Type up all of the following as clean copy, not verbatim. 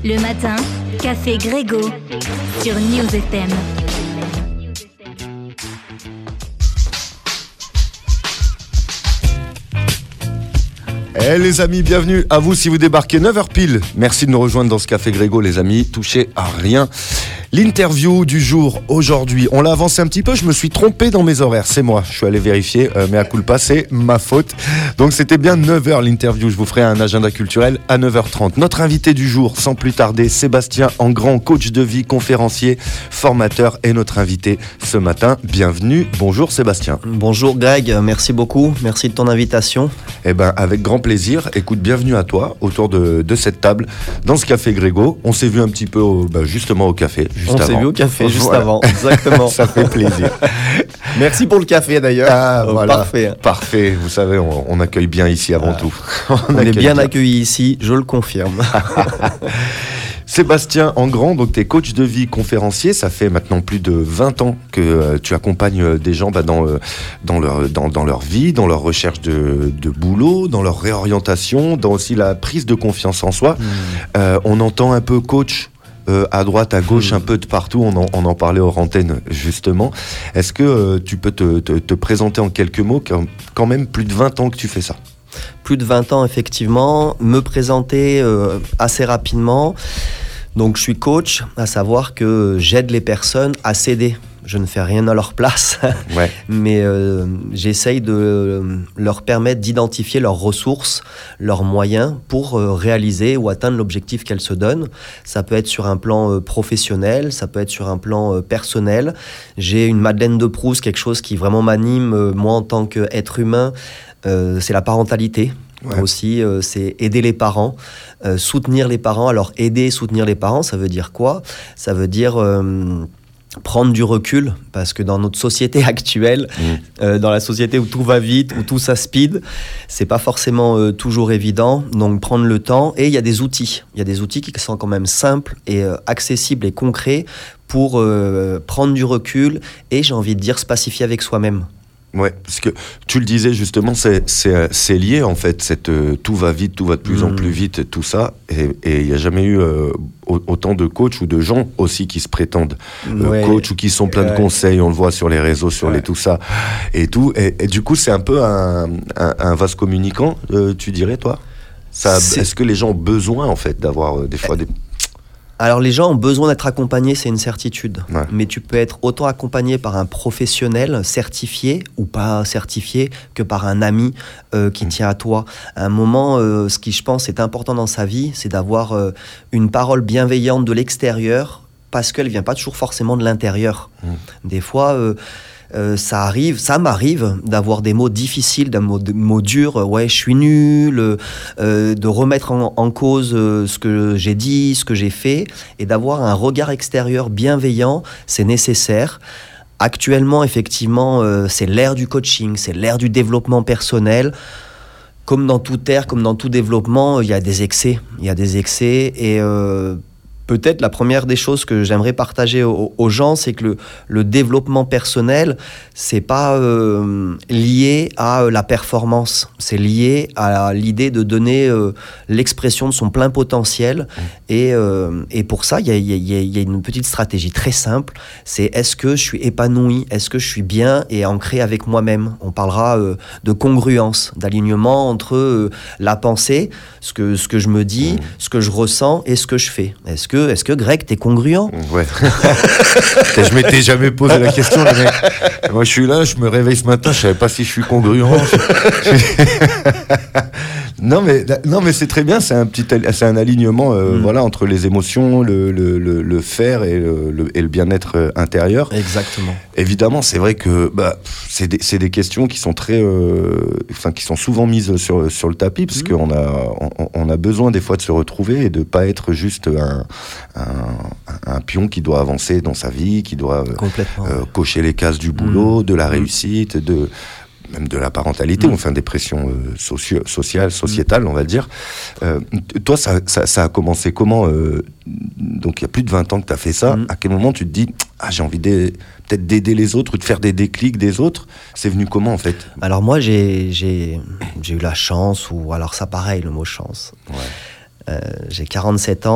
Le matin, Café Grégo sur News FM. Eh les amis, bienvenue à vous si vous débarquez 9h pile. Merci de nous rejoindre dans ce Café Grégo les amis, touchez à rien. L'interview du jour aujourd'hui, on l'a avancé un petit peu, je me suis trompé dans mes horaires, c'est moi, je suis allé vérifier, mais à culpa, c'est ma faute. Donc c'était bien 9h l'interview, je vous ferai un agenda culturel à 9h30. Notre invité du jour, sans plus tarder, Sébastien Engrand, coach de vie, conférencier, formateur et notre invité ce matin. Bienvenue, bonjour Sébastien. Bonjour Greg, merci beaucoup, merci de ton invitation. Eh ben avec grand plaisir, écoute, bienvenue à toi autour de cette table dans ce Café Grégo. On s'est vu un petit peu justement au café. S'est vu au café juste voilà. avant, exactement. Ça fait plaisir. Merci pour le café d'ailleurs. Ah, voilà. Parfait. Parfait, vous savez, on accueille bien ici avant tout. On est bien accueillis ici, je le confirme. Sébastien Engrand, donc tu es coach de vie, conférencier, ça fait maintenant plus de 20 ans que tu accompagnes des gens dans leur vie, dans leur recherche de boulot, dans leur réorientation, dans aussi la prise de confiance en soi. On entend un peu coach à droite, à gauche, un peu de partout, on en parlait hors antenne justement. Est-ce que tu peux te présenter en quelques mots, quand même plus de 20 ans que tu fais ça? Plus de 20 ans effectivement, me présenter assez rapidement. Donc je suis coach, à savoir que j'aide les personnes à s'aider. Je ne fais rien à leur place, ouais. Mais j'essaye de leur permettre d'identifier leurs ressources, leurs moyens pour réaliser ou atteindre l'objectif qu'elles se donnent. Ça peut être sur un plan professionnel, ça peut être sur un plan personnel. J'ai une Madeleine de Proust, quelque chose qui vraiment m'anime, moi en tant qu'être humain, c'est la parentalité. Ouais. Aussi, c'est aider les parents, soutenir les parents. Alors aider, soutenir les parents, ça veut dire quoi ? Ça veut dire prendre du recul, parce que dans notre société actuelle, dans la société où tout va vite, où tout ça speed, c'est pas forcément toujours évident. Donc prendre le temps, et il y a des outils qui sont quand même simples et accessibles et concrets pour prendre du recul et, j'ai envie de dire, se pacifier avec soi-même. Ouais, parce que tu le disais justement, c'est lié en fait, tout va vite, tout va de plus en plus vite, tout ça, et il n'y a jamais eu autant de coachs ou de gens aussi qui se prétendent coachs ou qui sont pleins de conseils, on le voit sur les réseaux, sur les tout ça, et tout, et du coup c'est un peu un vase communicant, tu dirais toi est-ce que les gens ont besoin en fait d'avoir des fois des... Alors les gens ont besoin d'être accompagnés, c'est une certitude. Ouais. Mais tu peux être autant accompagné par un professionnel certifié ou pas certifié que par un ami qui tient à toi. À un moment, ce qui je pense est important dans sa vie, c'est d'avoir une parole bienveillante de l'extérieur, parce qu'elle vient pas toujours forcément de l'intérieur. Des fois... ça m'arrive d'avoir des mots difficiles, des mots durs, ouais, je suis nul, de remettre en cause ce que j'ai dit, ce que j'ai fait, et d'avoir un regard extérieur bienveillant, c'est nécessaire. Actuellement, effectivement, c'est l'ère du coaching, c'est l'ère du développement personnel. Comme dans toute ère, comme dans tout développement, il y a des excès. Et peut-être la première des choses que j'aimerais partager aux gens, c'est que le développement personnel, c'est pas lié à la performance, c'est lié à l'idée de donner l'expression de son plein potentiel. Et pour ça, il y a une petite stratégie très simple, c'est est-ce que je suis épanoui, est-ce que je suis bien et ancré avec moi-même. On parlera de congruence, d'alignement entre la pensée, ce que je me dis, ce que je ressens et ce que je fais. Est-ce que Greg, t'es congruent ? Ouais. Je m'étais jamais posé la question, le mec. Moi, je suis là, je me réveille ce matin, je savais pas si je suis congruent. Non, mais c'est très bien, c'est un alignement, voilà, entre les émotions, le faire et le bien-être intérieur. Exactement. Évidemment, c'est vrai que c'est des questions qui sont qui sont souvent mises sur le tapis, parce qu'on a besoin des fois de se retrouver et de pas être juste un pion qui doit avancer dans sa vie, qui doit cocher les cases du boulot, de la réussite, même de la parentalité, enfin des pressions sociétales, on va dire. Toi, ça a commencé comment donc il y a plus de 20 ans que tu as fait ça. À quel moment tu te dis j'ai envie peut-être d'aider les autres ou de faire des déclics des autres? C'est venu comment en fait? Alors moi j'ai eu la chance, ou alors ça pareil le mot chance. Ouais. J'ai 47 ans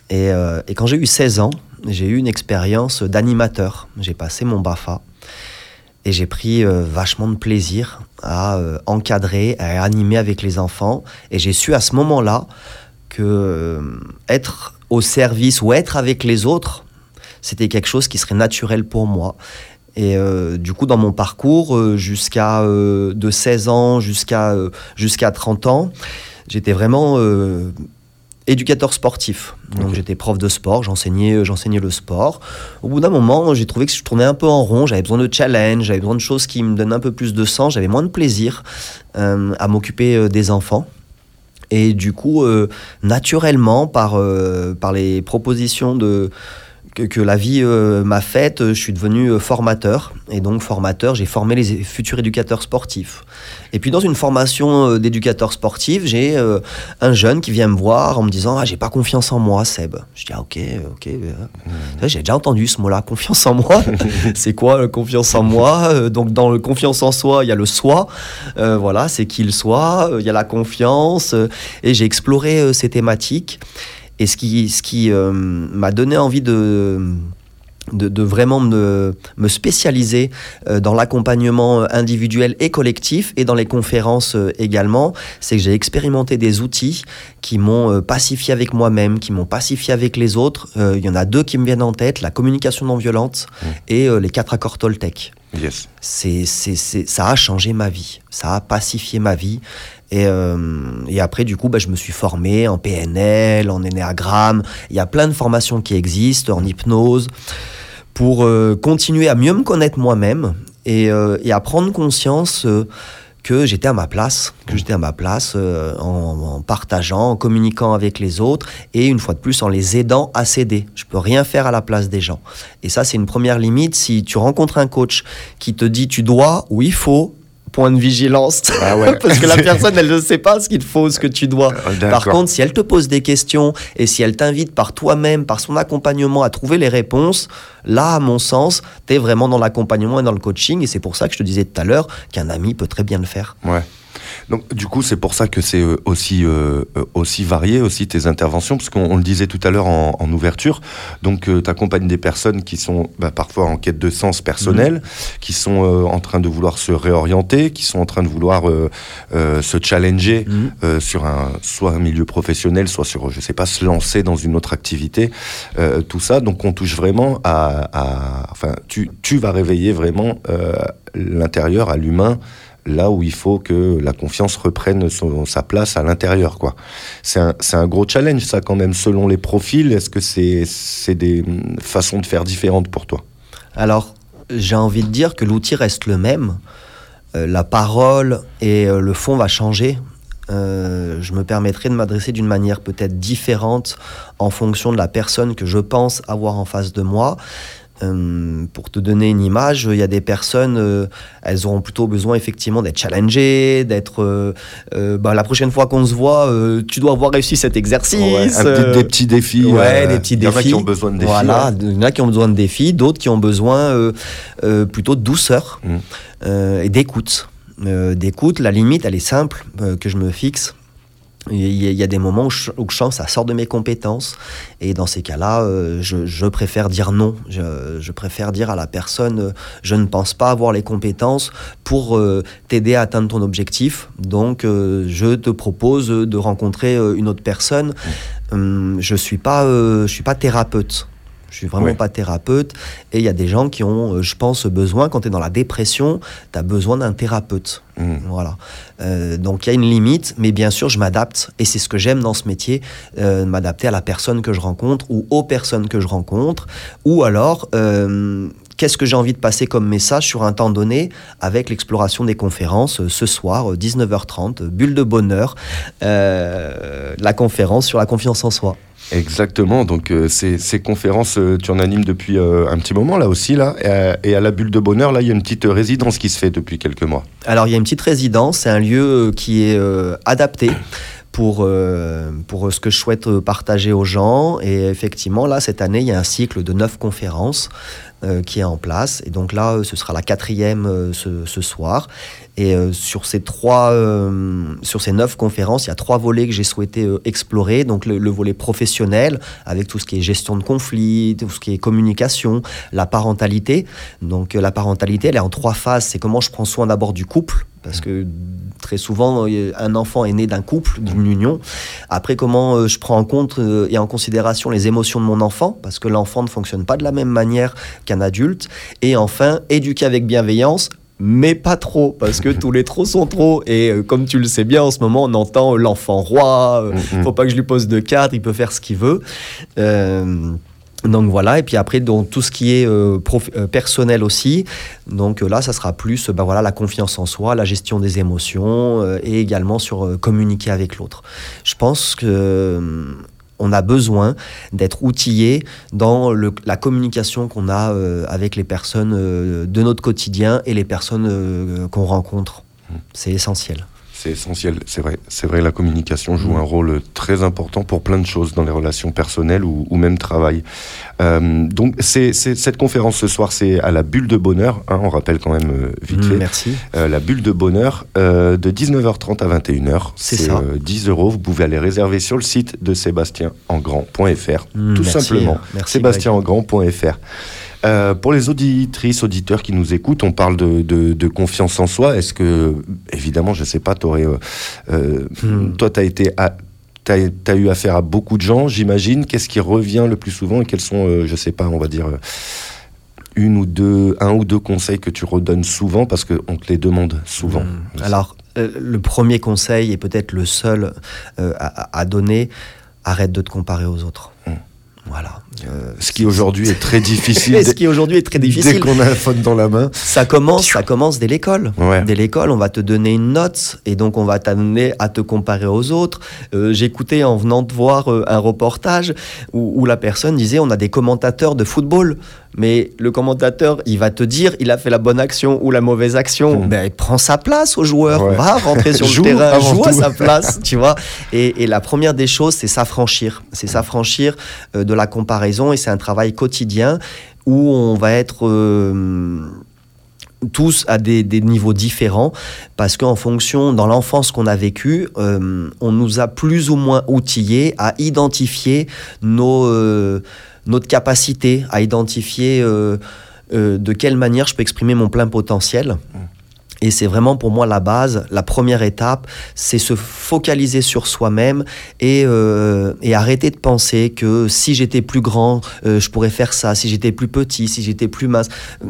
Et quand j'ai eu 16 ans, j'ai eu une expérience d'animateur. J'ai passé mon BAFA et j'ai pris vachement de plaisir à encadrer, à animer avec les enfants. Et j'ai su à ce moment-là que être au service ou être avec les autres, c'était quelque chose qui serait naturel pour moi. Et du coup, dans mon parcours, de 16 ans jusqu'à 30 ans, j'étais vraiment éducateur sportif. Donc j'étais prof de sport, j'enseignais le sport. Au bout d'un moment, j'ai trouvé que je tournais un peu en rond, j'avais besoin de challenge, j'avais besoin de choses qui me donnent un peu plus de sens, j'avais moins de plaisir à m'occuper des enfants. Et du coup, naturellement, par les propositions que la vie m'a faites, je suis devenu formateur. Et donc formateur, j'ai formé les futurs éducateurs sportifs. Et puis dans une formation d'éducateur sportif, j'ai un jeune qui vient me voir en me disant « Ah, j'ai pas confiance en moi, Seb. » Je dis « Ah, ok. J'ai déjà entendu ce mot-là, confiance en moi. C'est quoi confiance en moi ? Donc dans le confiance en soi, il y a le soi. Voilà, c'est qu'il soit. Il y a la confiance. Et j'ai exploré ces thématiques. Et ce qui m'a donné envie de vraiment me spécialiser dans l'accompagnement individuel et collectif et dans les conférences également, c'est que j'ai expérimenté des outils qui m'ont pacifié avec moi-même, qui m'ont pacifié avec les autres. Il y en a 2 qui me viennent en tête, la communication non violente et les 4 accords Toltec. Yes. Ça a changé ma vie, ça a pacifié ma vie. Et après, du coup, je me suis formé en PNL, en énéagramme. Il y a plein de formations qui existent, en hypnose, pour continuer à mieux me connaître moi-même et à prendre conscience que j'étais à ma place, en partageant, en communiquant avec les autres et une fois de plus en les aidant à s'aider. Je peux rien faire à la place des gens. Et ça, c'est une première limite. Si tu rencontres un coach qui te dit tu dois ou il faut, point de vigilance. Ah ouais. Parce que la personne, elle ne sait pas ce qu'il faut, ce que tu dois. Par contre, si elle te pose des questions et si elle t'invite par toi-même, par son accompagnement à trouver les réponses, là, à mon sens, tu es vraiment dans l'accompagnement et dans le coaching. Et c'est pour ça que je te disais tout à l'heure qu'un ami peut très bien le faire. Ouais. Donc, du coup, c'est pour ça que c'est aussi varié, aussi tes interventions, parce qu'on le disait tout à l'heure en ouverture. Donc, tu accompagnes des personnes qui sont parfois en quête de sens personnel, qui sont en train de vouloir se réorienter, qui sont en train de vouloir se challenger sur soit un milieu professionnel, soit sur, je sais pas, se lancer dans une autre activité. Tout ça, donc on touche vraiment enfin, tu vas réveiller vraiment l'intérieur, à l'humain, là où il faut que la confiance reprenne sa place à l'intérieur, quoi. C'est un gros challenge, ça, quand même, selon les profils. Est-ce que c'est des façons de faire différentes pour toi ? Alors, j'ai envie de dire que l'outil reste le même. La parole et le fond va changer. Je me permettrai de m'adresser d'une manière peut-être différente en fonction de la personne que je pense avoir en face de moi. Pour te donner une image, il y a des personnes, elles auront plutôt besoin effectivement d'être challengées, d'être la prochaine fois qu'on se voit, tu dois avoir réussi cet exercice. Des petits défis. Des petits défis. Il y en a qui ont besoin de défis. Voilà, il y en a qui ont besoin de défis, d'autres qui ont besoin plutôt de douceur et d'écoute. D'écoute, la limite, elle est simple, que je me fixe. Il y a des moments où je sens que ça sort de mes compétences et dans ces cas-là, je préfère dire non. Je préfère dire à la personne je ne pense pas avoir les compétences pour t'aider à atteindre ton objectif. Donc, je te propose de rencontrer une autre personne. Je suis pas thérapeute. Je suis vraiment pas thérapeute. Et il y a des gens qui ont, je pense, besoin, quand tu es dans la dépression, tu as besoin d'un thérapeute. Voilà. Donc il y a une limite, mais bien sûr, je m'adapte. Et c'est ce que j'aime dans ce métier, m'adapter à la personne que je rencontre ou aux personnes que je rencontre. Ou alors, qu'est-ce que j'ai envie de passer comme message sur un temps donné avec l'exploration des conférences ce soir, 19h30, Bulle de Bonheur, la conférence sur la confiance en soi. Exactement, donc ces conférences, tu en animes depuis un petit moment là aussi, là, et à la Bulle de Bonheur, là, il y a une petite résidence qui se fait depuis quelques mois. Alors, il y a une petite résidence, c'est un lieu qui est adapté pour ce que je souhaite partager aux gens, et effectivement, là, cette année, il y a un cycle de 9 conférences qui est en place, et donc là, ce sera la 4e ce soir, Et sur ces 9 conférences, il y a 3 volets que j'ai souhaité explorer. Donc le volet professionnel, avec tout ce qui est gestion de conflits, tout ce qui est communication, la parentalité. Donc la parentalité, elle est en 3 phases. C'est comment je prends soin d'abord du couple, parce que très souvent, un enfant est né d'un couple, d'une union. Après, comment je prends en compte et en considération les émotions de mon enfant, parce que l'enfant ne fonctionne pas de la même manière qu'un adulte. Et enfin, éduquer avec bienveillance, mais pas trop, parce que tous les trop sont trop. Et comme tu le sais bien, en ce moment, on entend l'enfant roi, faut pas que je lui pose de cadre, il peut faire ce qu'il veut. Donc voilà, et puis après, donc, tout ce qui est personnel aussi, donc là, ça sera plus la confiance en soi, la gestion des émotions, et également sur communiquer avec l'autre. Je pense que on a besoin d'être outillé dans la communication qu'on a avec les personnes de notre quotidien et les personnes qu'on rencontre. C'est essentiel. C'est essentiel, c'est vrai, la communication joue un rôle très important pour plein de choses dans les relations personnelles ou même travail. Donc cette conférence ce soir, c'est à la Bulle de Bonheur, on rappelle quand même vite fait. Merci. La Bulle de Bonheur, de 19h30 à 21h. C'est ça. 10 €, vous pouvez aller réserver sur le site de sébastienengrand.fr, tout simplement. Merci, sébastienengrand.fr. Pour les auditrices, auditeurs qui nous écoutent, on parle de confiance en soi. Est-ce que, évidemment, je sais pas, toi, t'as eu affaire à beaucoup de gens, j'imagine. Qu'est-ce qui revient le plus souvent et quels sont, je sais pas, on va dire, un ou deux conseils que tu redonnes souvent parce qu'on te les demande souvent. Alors, le premier conseil et peut-être le seul à donner, arrête de te comparer aux autres. Voilà. Ce qui aujourd'hui est très difficile. Dès qu'on a un phone dans la main. Ça commence dès l'école. Ouais. Dès l'école, on va te donner une note et donc on va t'amener à te comparer aux autres. J'écoutais en venant de voir un reportage où la personne disait on a des commentateurs de football, mais le commentateur il va te dire il a fait la bonne action ou la mauvaise action. Ben, il prend sa place au joueur. Ouais. Va rentrer sur le terrain, joue à sa place, tu vois. Et la première des choses, c'est s'affranchir. C'est s'affranchir de la comparaison et c'est un travail quotidien où on va être tous à des niveaux différents parce qu'en fonction, dans l'enfance qu'on a vécue, on nous a plus ou moins outillés à identifier notre capacité, à identifier de quelle manière je peux exprimer mon plein potentiel. Et c'est vraiment pour moi la base, la première étape, c'est se focaliser sur soi-même et arrêter de penser que si j'étais plus grand, je pourrais faire ça, si j'étais plus petit, si j'étais plus mince.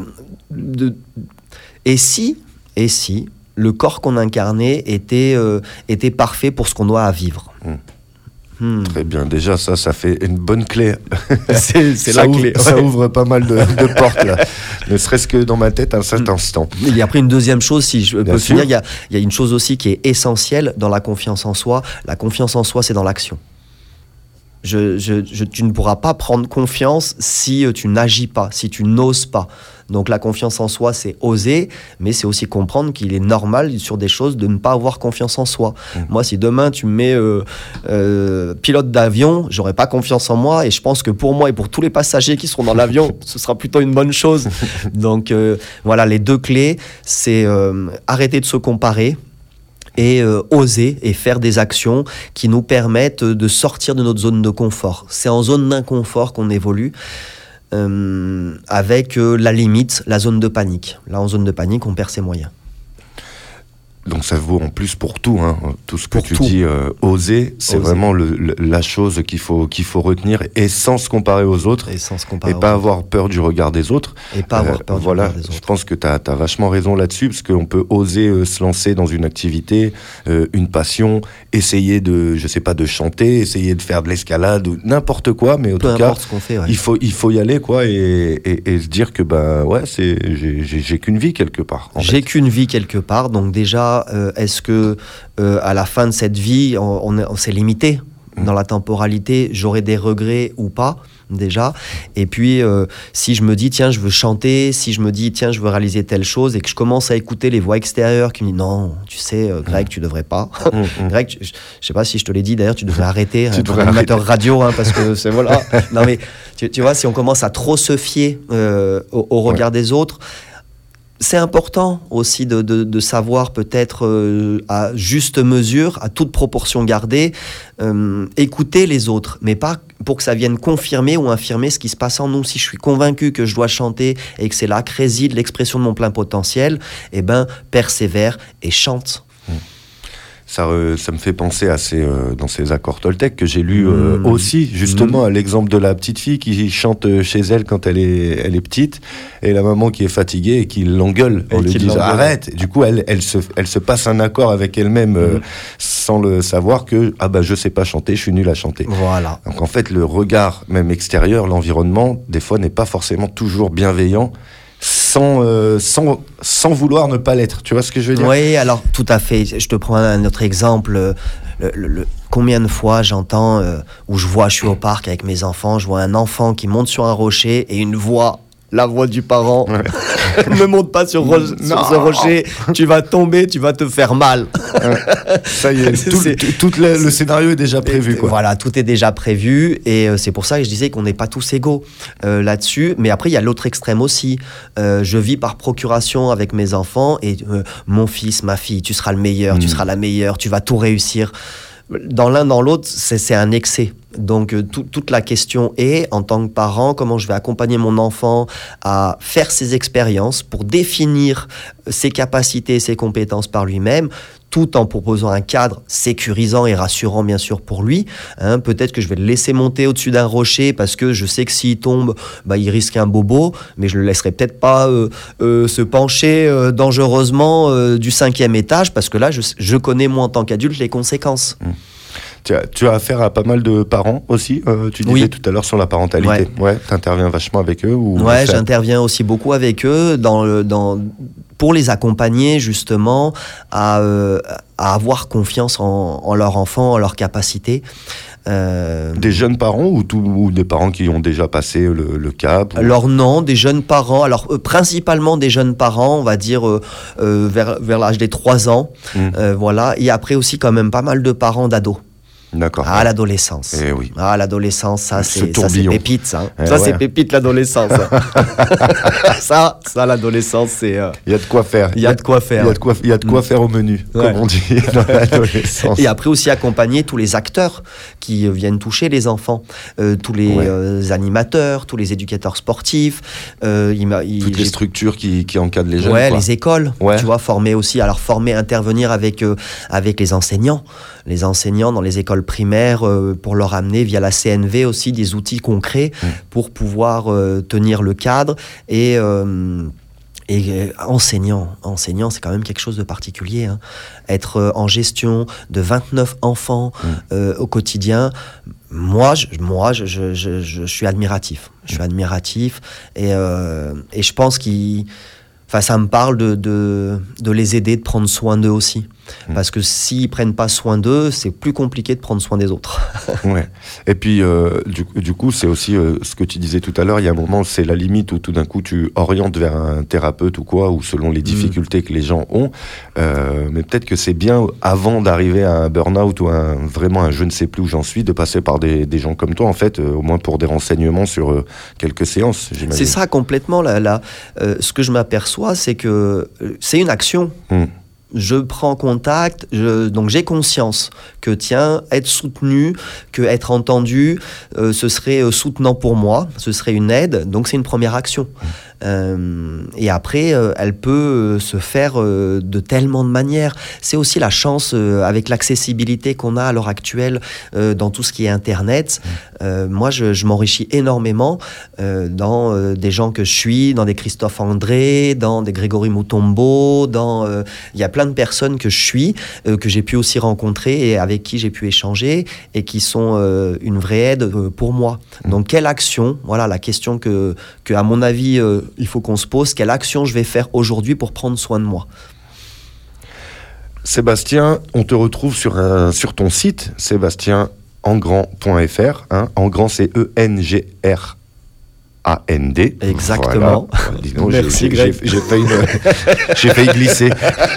Et si le corps qu'on incarnait était parfait pour ce qu'on doit à vivre. Très bien, déjà ça fait une bonne clé. C'est la clé. Ça ouvre pas mal de portes là, ne serait-ce que dans ma tête à cet instant. Il y a après une deuxième chose, si je peux sûr. finir, il y a une chose aussi qui est essentielle dans la confiance en soi. La confiance en soi, c'est dans l'action. Tu ne pourras pas prendre confiance si tu n'agis pas, si tu n'oses pas. Donc la confiance en soi, c'est oser, mais c'est aussi comprendre qu'il est normal sur des choses de ne pas avoir confiance en soi. Moi, si demain tu me mets pilote d'avion, j'aurai pas confiance en moi et je pense que pour moi et pour tous les passagers qui seront dans l'avion, ce sera plutôt une bonne chose. Donc voilà, les deux clés, c'est arrêter de se comparer et oser et faire des actions qui nous permettent de sortir de notre zone de confort. C'est en zone d'inconfort qu'on évolue avec la limite, la zone de panique. Là, en zone de panique, on perd ses moyens. Donc ça vaut en plus pour tout, tout ce que tu tout. dis, oser, c'est vraiment la chose qu'il faut retenir et sans se comparer aux autres et pas avoir peur du regard des autres. Et pas avoir peur du regard des autres. Je pense que tu as vachement raison là-dessus parce qu'on peut oser se lancer dans une activité, une passion, essayer de chanter, essayer de faire de l'escalade ou n'importe quoi, mais en tout cas, ce qu'on fait, ouais. il faut y aller quoi et se dire que j'ai qu'une vie quelque part. Qu'une vie quelque part, donc déjà est-ce que à la fin de cette vie on s'est limité dans la temporalité, j'aurai des regrets ou pas déjà, et puis si je me dis tiens je veux chanter, si je me dis tiens je veux réaliser telle chose et que je commence à écouter les voix extérieures qui me disent non tu sais Greg tu devrais pas Greg je sais pas si je te l'ai dit d'ailleurs tu devrais arrêter un animateur radio parce que c'est voilà non mais tu vois si on commence à trop se fier au regard des autres, c'est important aussi de savoir peut-être à juste mesure, à toute proportion gardée, écouter les autres, mais pas pour que ça vienne confirmer ou infirmer ce qui se passe en nous. Si je suis convaincu que je dois chanter et que c'est là que réside l'expression de mon plein potentiel, eh ben, persévère et chante. Ça me fait penser à dans ces accords Toltec que j'ai lus aussi, justement, à l'exemple de la petite fille qui chante chez elle quand elle est petite, et la maman qui est fatiguée et qui l'engueule en lui disant arrête. Et du coup, elle se passe un accord avec elle-même sans le savoir que je sais pas chanter, je suis nul à chanter. Voilà. Donc en fait, le regard, même extérieur, l'environnement, des fois n'est pas forcément toujours bienveillant. Sans vouloir ne pas l'être, tu vois ce que je veux dire ? Oui, alors tout à fait. Je te prends un autre exemple. Combien de fois j'entends, je suis au parc avec mes enfants, je vois un enfant qui monte sur un rocher et la voix du parent, ne monte pas sur ce rocher, tu vas tomber, tu vas te faire mal. Ça y est, tout le scénario est déjà prévu, quoi. Voilà, tout est déjà prévu, et c'est pour ça que je disais qu'on n'est pas tous égaux là-dessus. Mais après, il y a l'autre extrême aussi. Je vis par procuration avec mes enfants, et mon fils, ma fille, tu seras le meilleur, tu seras la meilleure, tu vas tout réussir. Dans l'un, dans l'autre, c'est un excès. Donc toute la question est, en tant que parent, comment je vais accompagner mon enfant à faire ses expériences pour définir ses capacités et ses compétences par lui-même, tout en proposant un cadre sécurisant et rassurant, bien sûr, pour lui. Peut-être que je vais le laisser monter au-dessus d'un rocher parce que je sais que s'il tombe, il risque un bobo, mais je le laisserai peut-être pas se pencher dangereusement du 5e étage, parce que là, je connais, moi, en tant qu'adulte, les conséquences. Tu as affaire à pas mal de parents aussi, tu disais tout à l'heure sur la parentalité. Ouais, tu interviens vachement avec eux j'interviens aussi beaucoup avec eux pour les accompagner justement à avoir confiance en leur enfant, en leurs capacités. Des jeunes parents ou des parents qui ont déjà passé le cap Alors non, des jeunes parents, principalement des jeunes parents, on va dire vers l'âge des 3 ans, voilà, et après aussi quand même pas mal de parents d'ados. D'accord. L'adolescence. Oui. L'adolescence, ça c'est pépite, ça. C'est pépite, l'adolescence. ça, l'adolescence, c'est... Il y a de quoi faire. Il y a de quoi faire. Il y a de quoi faire au menu, comme on dit dans l'adolescence. Et après aussi accompagner tous les acteurs qui viennent toucher les enfants, tous les animateurs, tous les éducateurs sportifs. Toutes les structures qui encadrent les jeunes. Les écoles, tu vois, former, intervenir avec les enseignants dans les écoles primaires pour leur amener via la CNV aussi des outils concrets pour pouvoir tenir le cadre et enseignant, c'est quand même quelque chose de particulier. Être en gestion de 29 enfants au quotidien, moi, je suis admiratif. Je suis admiratif et je pense ça me parle de les aider, de prendre soin d'eux aussi. Parce que s'ils prennent pas soin d'eux, c'est plus compliqué de prendre soin des autres. Ouais. Et puis, du coup, c'est aussi ce que tu disais tout à l'heure, il y a un moment, c'est la limite où tout d'un coup, tu orientes vers un thérapeute ou quoi, ou selon les difficultés que les gens ont. Mais peut-être que c'est bien, avant d'arriver à un burn-out ou vraiment un je ne sais plus où j'en suis, de passer par des gens comme toi, en fait, au moins pour des renseignements sur quelques séances, j'imagine. C'est ça, complètement. Ce que je m'aperçois, c'est que c'est une action. Je prends contact, donc j'ai conscience que être soutenu, que être entendu, ce serait soutenant pour moi, ce serait une aide, donc c'est une première action. Et après, elle peut se faire de tellement de manières. C'est aussi la chance avec l'accessibilité qu'on a à l'heure actuelle dans tout ce qui est Internet. Moi, je m'enrichis énormément dans des gens que je suis, dans des Christophe André, dans des Grégory Mutombo, il y a plein de personnes que je suis, que j'ai pu aussi rencontrer et avec qui j'ai pu échanger et qui sont une vraie aide pour moi. Donc, quelle action, voilà la question que à mon avis, il faut qu'on se pose, quelle action je vais faire aujourd'hui pour prendre soin de moi. Sébastien, on te retrouve sur ton site, sébastienengrand.fr. Engrand, c'est ENGRAND. A-N-D. Exactement. Voilà. Dis donc, Merci, Greg. J'ai failli glisser.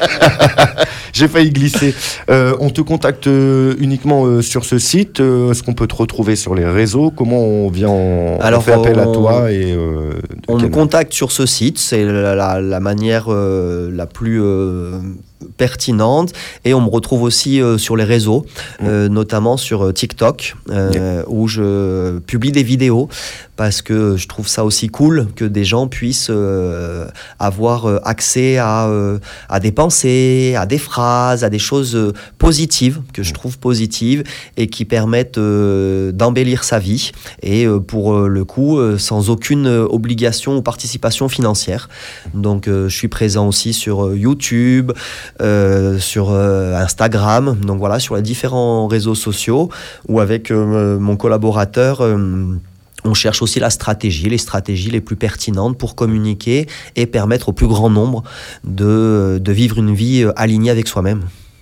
J'ai failli glisser. On te contacte uniquement sur ce site. Est-ce qu'on peut te retrouver sur les réseaux? Comment on vient on fait appel à toi on me contacte sur ce site. C'est la manière la plus pertinente, et on me retrouve aussi sur les réseaux, notamment sur TikTok, où je publie des vidéos, parce que je trouve ça aussi cool que des gens puissent avoir accès à des pensées, à des phrases, à des choses positives, que je trouve positives, et qui permettent d'embellir sa vie, et pour le coup, sans aucune obligation ou participation financière. Donc je suis présent aussi sur YouTube, sur Instagram, donc voilà, sur les différents réseaux sociaux, où avec mon collaborateur, on cherche aussi les stratégies les plus pertinentes pour communiquer et permettre au plus grand nombre de vivre une vie alignée avec soi-même.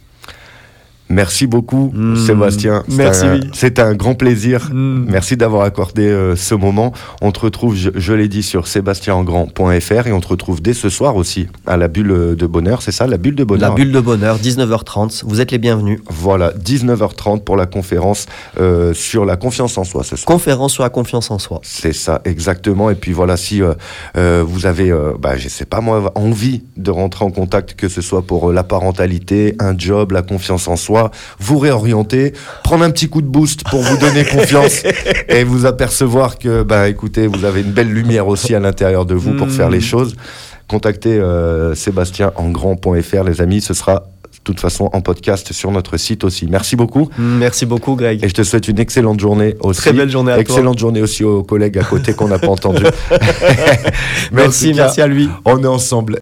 Merci beaucoup, Sébastien. C'était un grand plaisir. Merci d'avoir accordé ce moment. On te retrouve, je l'ai dit, sur sebastienengrand.fr, et on te retrouve dès ce soir aussi à la Bulle de Bonheur. C'est ça, la Bulle de Bonheur? La Bulle de Bonheur, 19h30. Vous êtes les bienvenus. Voilà, 19h30 pour la conférence sur la confiance en soi ce soir. Conférence sur la confiance en soi. C'est ça, exactement. Et puis voilà, si vous avez, je sais pas moi, envie de rentrer en contact, que ce soit pour la parentalité, un job, la confiance en soi, vous réorienter, prendre un petit coup de boost pour vous donner confiance et vous apercevoir que, écoutez, vous avez une belle lumière aussi à l'intérieur de vous pour faire les choses. Contactez sebastienengrand.fr, les amis, ce sera de toute façon en podcast sur notre site aussi. Merci beaucoup. Merci beaucoup, Greg. Et je te souhaite une excellente journée aussi. Très belle journée à toi. Excellente journée aussi aux collègues à côté qu'on n'a pas entendu. Merci à lui. On est ensemble.